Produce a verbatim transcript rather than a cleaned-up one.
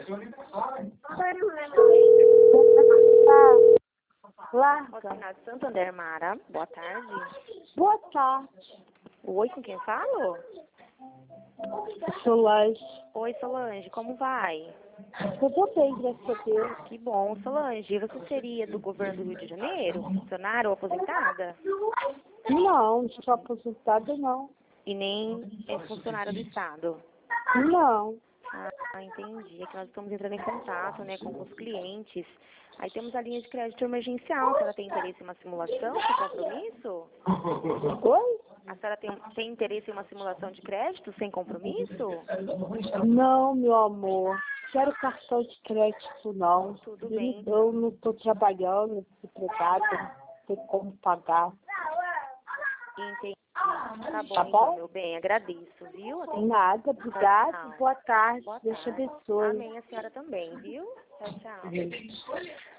Lá. Oficina de Santander, Mara. Boa tarde. Boa tarde. Oi, com quem falo? Solange. Oi, Solange, como vai? Eu tô bem, graças a Deus. Que bom, Solange. Você seria do governo do Rio de Janeiro? Funcionária ou aposentada? Não, não sou aposentada, não. E nem é funcionária do Estado? Não. Ah, entendi. É que nós estamos entrando em contato, né, com os clientes. Aí temos a linha de crédito emergencial. A senhora tem interesse em uma simulação sem compromisso? Oi? A senhora tem, tem interesse em uma simulação de crédito sem compromisso? Não, meu amor. Quero cartão de crédito, não. Tudo Eu bem. não- Eu não estou trabalhando, desempregada, não tem como pagar. Entendi. Tá bom, Tá então, bom? meu bem. Agradeço, viu? Até Nada, obrigada. Tchau. Boa tarde. Boa Deus te tarde. abençoe. Amém, a senhora também, viu? Tchau, tchau.